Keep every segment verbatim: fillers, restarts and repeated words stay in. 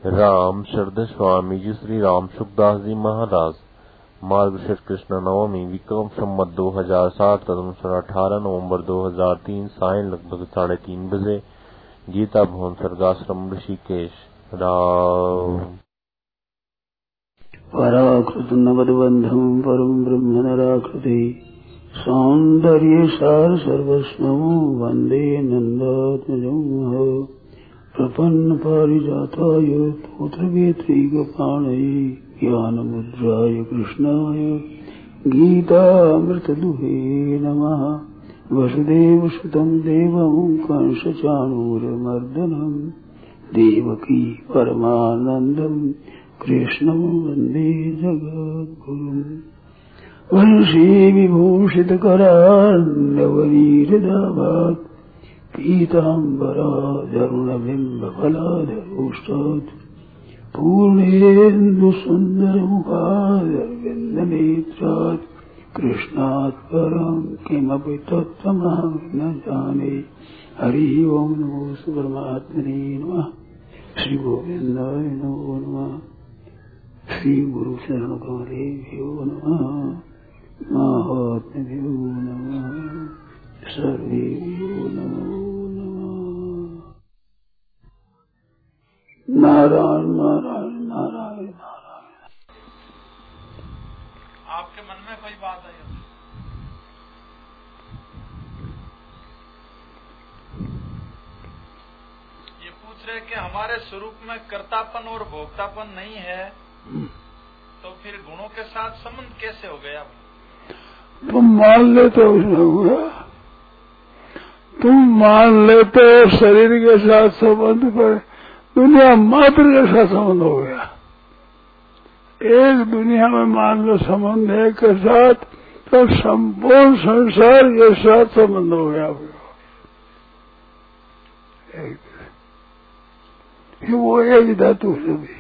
राम शरद स्वामी जी श्री राम सुखदास जी महाराज मार्गशीर्ष कृष्ण नवमी विक्रम संवत दो हजार साठ तदनुसार अठारह नवंबर दो हजार तीन सायं लगभग साढ़े तीन बजे गीता भवन सर्गाश्रम ऋषिकेश। राम पराकृत नवदबंधम परम ब्रह्म नराकृति सौंदर्य सार सर्वस्वं वंदे नंदात्मजं प्रपन्न पारिजाताय पुत्रवेत्रैकपाणये ज्ञानमुद्राय कृष्णाय गीतामृतदुहे नमः। वसुदेवसुतं देवं कंसचाणूरमर्दनं देवकी परमानन्दं कृष्णं वन्दे जगद्गुरुम्। वंशी विभूषितकरार्णवनीरदाभात् पीताम्बरादरुणबिम्बफलाधरोष्टात् पूर्णेन्दुसुन्दरमुखादरविन्दनेत्रात् कृष्णात् परं किमपि तत्त्वमहं न जाने। हरि ओं नमो परमात्मने नमः। श्री गोविन्दाय नमो नमः। श्री गुरु चरण कमलेभ्यो नमः। महात्म्यो नमः। सर्वेभ्यो नमो नमः। नारायण नारायण नारायण नारायण। आपके मन में कोई बात आई? ये पूछ रहे कि हमारे स्वरूप में कर्तापन और भोक्तापन नहीं है, तो फिर गुणों के साथ संबंध कैसे हो गया? तुम मान लेते हो उसमें हुआ, तुम मान लेते हो शरीर के साथ संबंध, पर दुनिया मात्र के साथ संबंध हो गया। एक दुनिया में मान लो संबंध है के साथ, तो संपूर्ण संसार के साथ संबंध हो गया। एक वो एक धातु से भी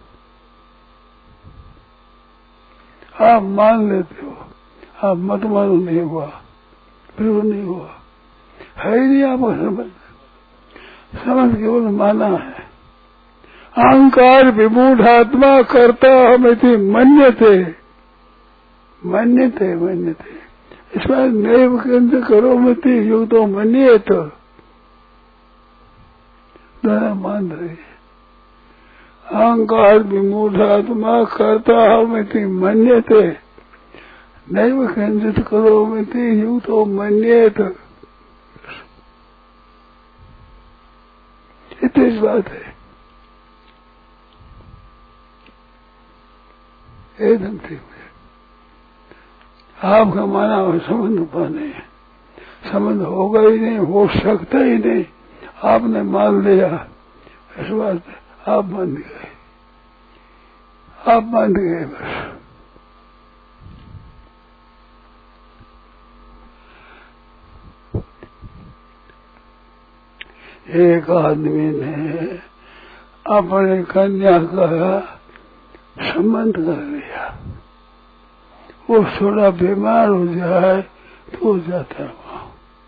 आप मान लेते हो, आप मत मानो नहीं हुआ, फिर वो नहीं हुआ, है ही नहीं आपका समझ। समझ केवल माना है। अहंकार विमूढ़ात्मा करता हमिति मन्यते मन्यते मन्यते इसमें नैव केंद्र करो मति युग तो मनिए तो दोनों मान रहे। अहंकार विमूढ़ात्मा करता हमिति मन्यते नैव केंद्रित करो मति युग तो मन्येत। इतनी बात है, एकदम ठीक है। आपका माना हुआ संबंध पाने, संबंध होगा ही नहीं, हो सकता ही नहीं, आपने मान लिया, इस बात आप मान गए, आप मान गए बस। एक आदमी ने अपने कन्या का संबंध कर लिया, वो थोड़ा बीमार हो जाए तो जाता है वहां,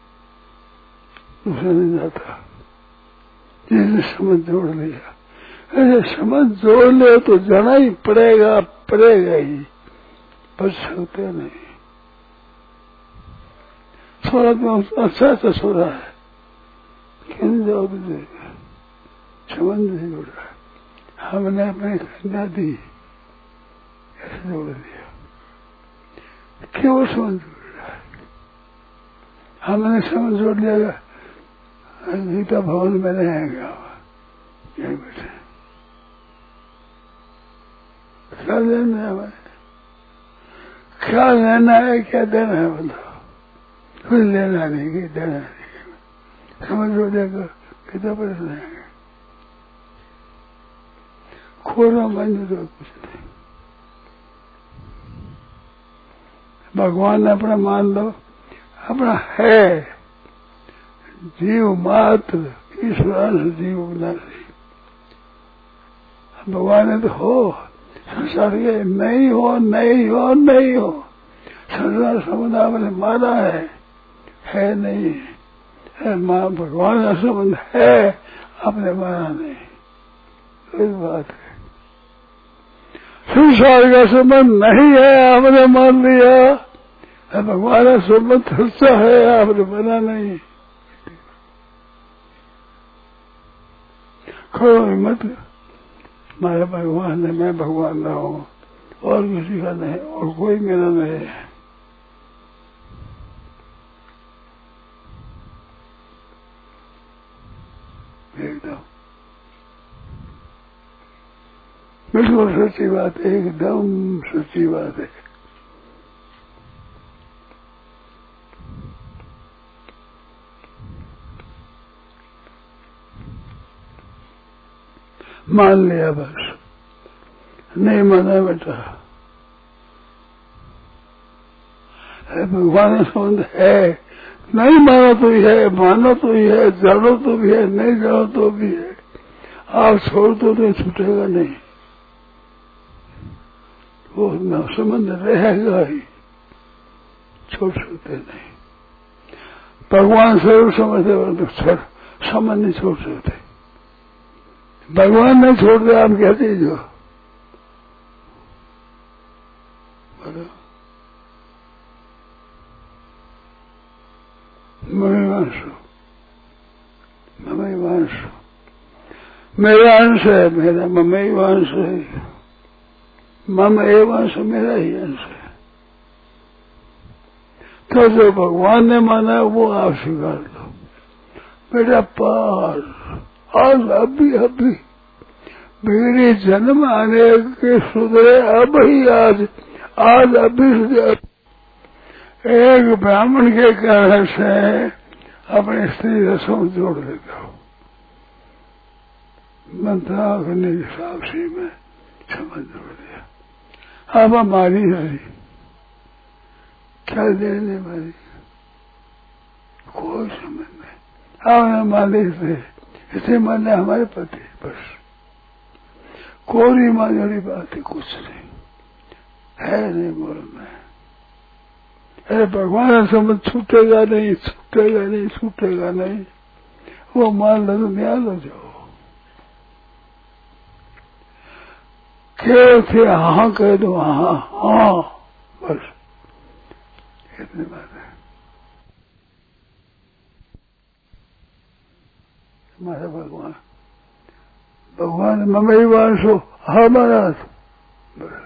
दूसरा नहीं जाता। जिसने समझ जोड़ लिया, ऐसे समझ जोड़ ले तो जाना ही पड़ेगा, पड़ेगा ही, बच सकते नहीं। थोड़ा तो अच्छा अच्छा सो रहा है, क्यों जाओ तो देगा, समझ नहीं जोड़ रहा। हमने अपनी कन्या दी, ऐसे जोड़ दिया, क्यों समझ जोड़ रहा है। हमने समझ जोड़ लिया, गीता भवन में रहेगा, यही बैठे। क्या लेना है हमें, क्या लेना है, क्या देना है बताओ। कुछ लेना नहीं कि देना नहीं, समझ हो जाएगा, कितना पैसा रहेंगे। खोना मंजूर है कुछ नहीं। भगवान ने अपना मान लो, अपना है, जीव मात्र ईश्वर जीव नहीं। भगवान ने तो हो, संसार के नहीं हो नहीं हो नहीं हो, संसार समुदाय मैंने माना है, है नहीं है। मां भगवान का संबंध है, आपने माना नहीं, तो फिर बात है। संसार का संबंध नहीं है, आपने मान लिया। भगवान का संबंध सच्चा है, आपने बना नहीं। खड़ो हिम्मत, हमारा भगवान है, मैं भगवान ना हूँ, और किसी का नहीं, और कोई मेरा नहीं है। एकदम बिल्कुल सच्ची बात है, एकदम सच्ची बात है। मान लिया बस, नहीं माना बेटा। भगवान संबंध है, नहीं मानो तो ही है, मानो तो ही है, जानो तो भी है, नहीं जानो तो भी है। आप छोड़ दो तो छूटेगा नहीं, वो न संबंध रहेगा ही, छोड़ सकते नहीं। भगवान स्वरूप समझते तो संबंध नहीं छोड़ सकते। भगवान नहीं छोड़ते, आप कहते जो ममे वंशु, ममे वंशु, मेरा अंश है, मेरा ममे वंश है, मम एव अंश मेरा ही अंश है। तो जो भगवान ने माना है वो आप स्वीकार लो। बेटा पार आज अभी अभी मेरे जन्म आने के सुधरे, अब ही आज आज अभी सुधरे। एक ब्राह्मण के कारण से अपने स्त्री रसों जोड़ देता हूँ, मंत्रा करने के हिसाब से मैं समझ जोड़ दिया। अब हमारी हरी क्या देने वाली, कोई समझ नहीं। आपने माने से इसे माने हमारे पति, बस कोरी माने वाली बात है, कुछ नहीं है, नहीं बोल में। अरे भगवान समझ छूटेगा नहीं, छूटेगा नहीं, छूटेगा नहीं, वो मान लो तो न्याल हो जाओ। क्यों थे हाँ कह दो, हाँ हाँ, बस इतनी बात है। हमारा भगवान भगवान ममई वांसो हमारा, बस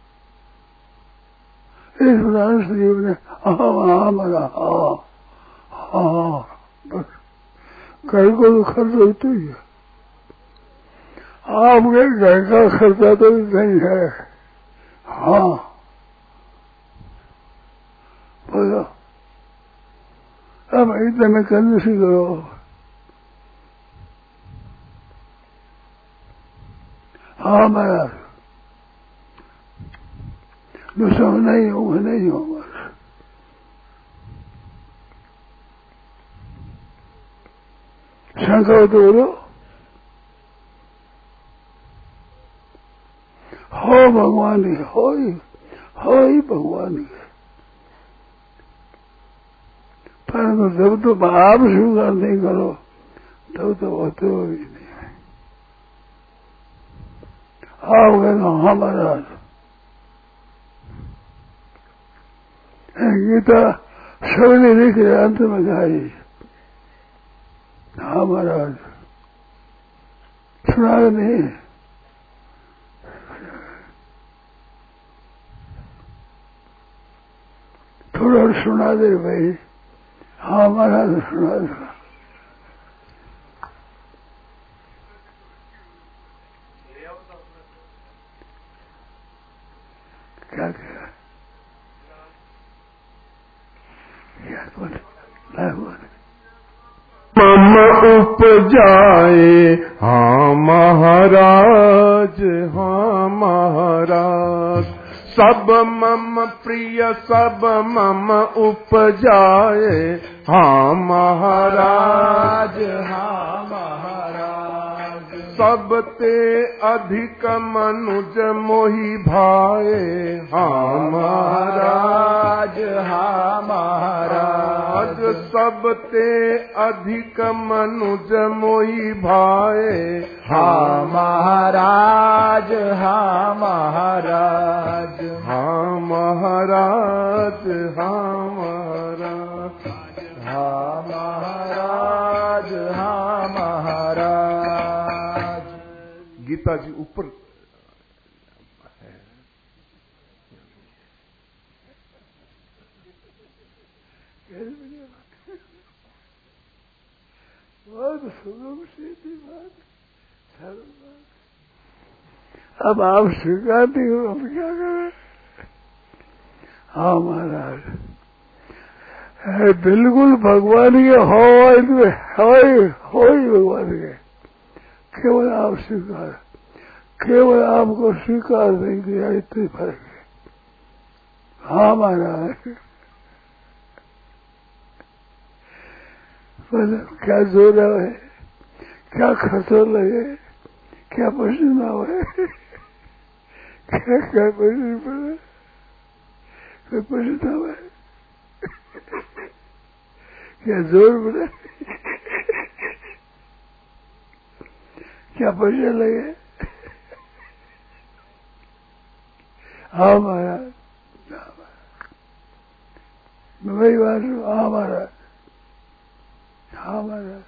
इस प्रकार से जीव ने हमारा हाँ हाँ, बस घर को तो खर्च होता ही है। आपके घर का खर्चा तो नहीं है, हाँ बोलो। अब इतने में करने से करो, हाँ महाराज दूसरा नहीं हूँ, नहीं हूँ, बस शंका तो बोलो, हो भगवान ही हो ही हो ही भगवान ही। परंतु जब तो आप स्वीकार नहीं करो तब तो होते हो भी नहीं है। आप कहना हाँ महाराज, गीता सबने लिख रहे अंत में गाई, हाँ महाराज सुना नहीं, थोड़ा सुना दे भाई, हाँ महाराज सुना दे। क्या कह मम उपजाए हाँ महाराज, हाँ महाराज, सब मम प्रिय सब मम उपजाए हाँ महाराज, हाँ महाराज, सब ते अधिक मनुज मोहि भाए हाँ महाराज, हाँ महाराज, सब ते अधिक मनुज मोहि भाए हाँ महाराज, गीता जी ऊपर है। बहुत सुगम सीधी बात, सरल बात। अब आप स्वीकारती हो, अब क्या करें? हाँ महाराज, है बिल्कुल भगवान के हो हो ही भगवान के, केवल आप स्वीकार, केवल आपको स्वीकार नहीं किया, इतनी फर्क है। हाँ महाराज, मतलब क्या जोर है, क्या खर्चो लगे, क्या पसीना हुए, क्या क्या पसीना पड़े, कोई पसीना हुए, क्या जोर पड़े, क्या पैसे लगे। हाँ महाराज, मैं वही बात हूँ। हाँ महाराज, हाँ महाराज,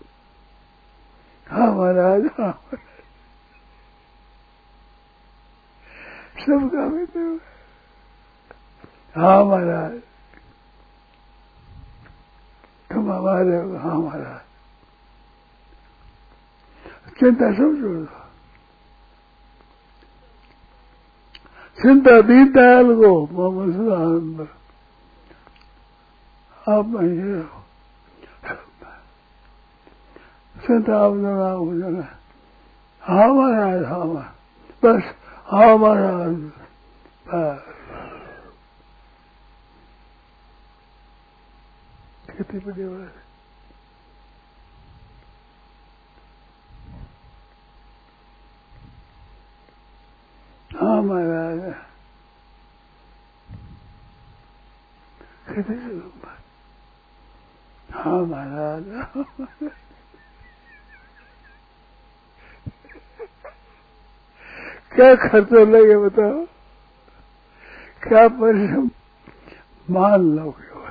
हाँ महाराज, हाँ महाराज, सब काम हुए। हाँ महाराज, तुम हमारे हो। हाँ महाराज, चिंता सब छोड़ दो, चिंता दीन दयाल को मोहम्मद सदानंद आप नहीं रहो, चिंता आप जगह हो जगह। हाँ महाराज, हाँ महाराज, बस हाँ महाराज, बस कितनी बड़ी बात है। हाँ महाराज, कितनी बात। हाँ महाराज, क्या खर्चा लगे बताओ, क्या परिश्रम, मान लो केवल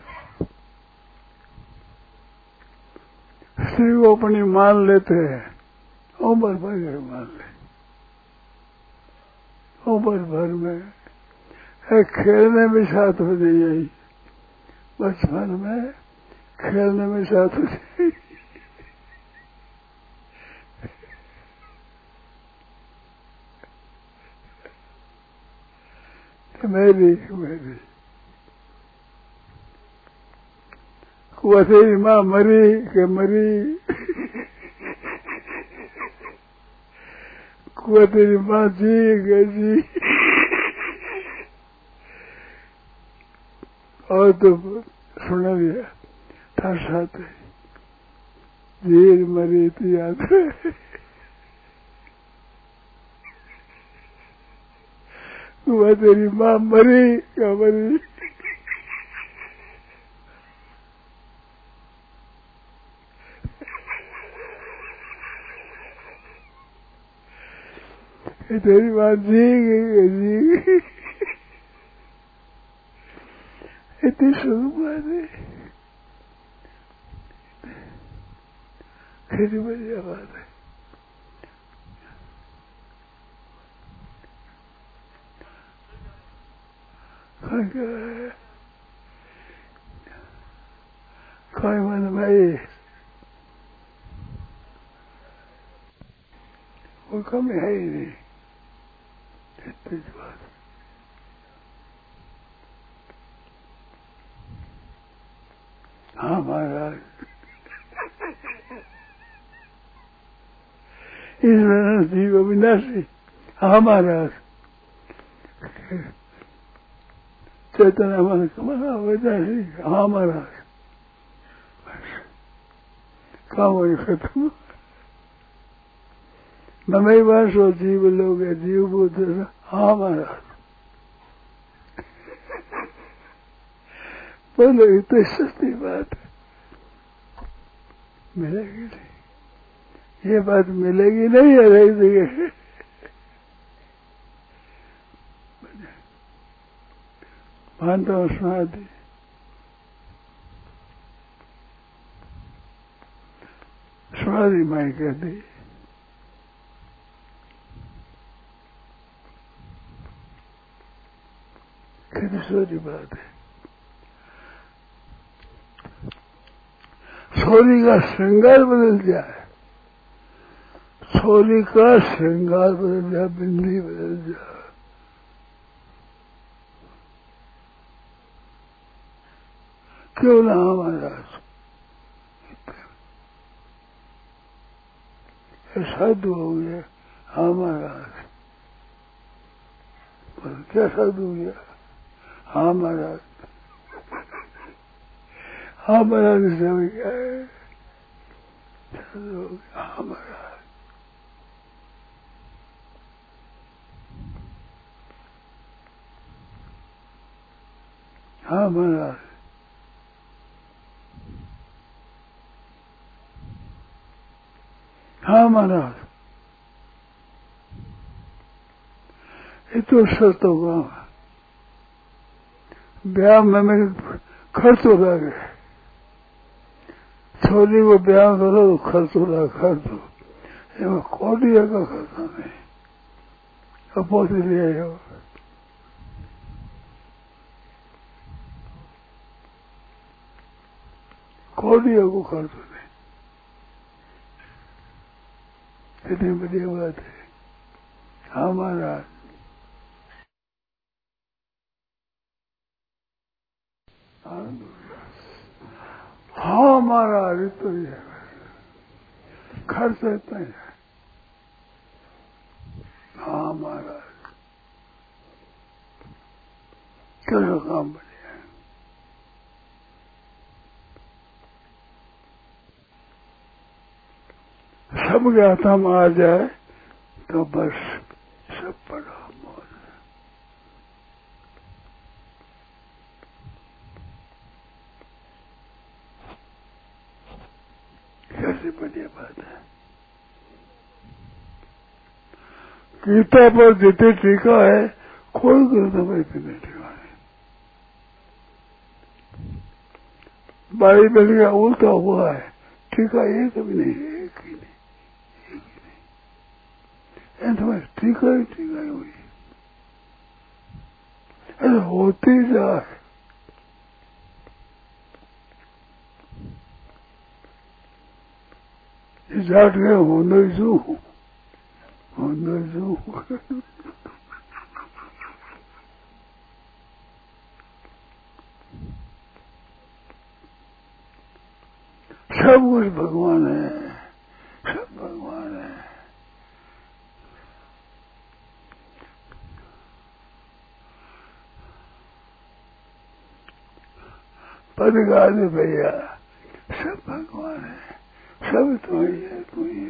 स्त्री को अपनी मान लेते हैं, उम्र भर के मान ले, उम्र भर में खेलने में साथ हो जाइए, बचपन में खेलने में साथ हो जाइए, मेरी मेरी कुआ तेरी माँ मरी के मरी, कुआ तेरी माँ जी के जी, और तो सुना दिया था साथ जीर मरी थी याद है। कुआ तेरी माँ मरी क्या मरी, तेरी माँ जी गई जी, इतनी शुरू बात है, कितनी बढ़िया बात है। कोई मन भाई वो कम है ही नहीं, इतनी बात। हाँ महाराज, ईश्वर जीव अविनाशी। हाँ महाराज, चैतन्य मन कमला अविनाशी। हाँ महाराज, काम हो खत्म। ममई वासो जीव लोग है, जीव बुद्ध। हाँ महाराज, बोलो इतनी सस्ती बात है, मिलेगी नहीं, ये बात मिलेगी नहीं है रही जगह। मानता हूँ सुना दी, सुना दी माई कहती कितनी सोची बात है। छोरी का श्रृंगार बदल जाए, छोरी का श्रृंगार बदल जाए, बिंदी बदल जाए, क्यों ना महाराज साधु हो गया। हाँ महाराज, पर क्या साधु हो गया? हाँ महाराज, हाँ महाराज सब क्या है, साधु हो गया। हाँ महाराज, हाँ महाराज, हाँ महाराज, ये तो सत होगा। ब्याह में मेरे खर्च हो रहा है, छोरी को ब्याह करो तो खर्च हो रहा, खर्च हो ये कोटिया का खर्चा नहीं, अब पहुंच लिया हो। कोटिया को खर्च नहीं, कितनी बढ़िया बात है। हाँ महाराज, हाँ महाराज, तो ये खर्च इतना ही है। हाँ महाराज, चलो काम बढ़िया है। सब ज्ञाता में आ जाए तो बस सब पड़ा मौज। कैसी बढ़िया बात है। गीता पर जितने टीका है, कोई ग्रंथ में इतने टीका नहीं। बाइबल का उल्टा हुआ है, टीका एक भी नहीं, एक ही नहीं, एक ही नहीं। ऐसा टीका ही टीका ही हुई, ऐसा होती जाए। जाट गए होने जू होने जू सब कुछ भगवान है, सब भगवान है। पद गा दे भैया, सब भगवान है, सब तू ही है, तू ही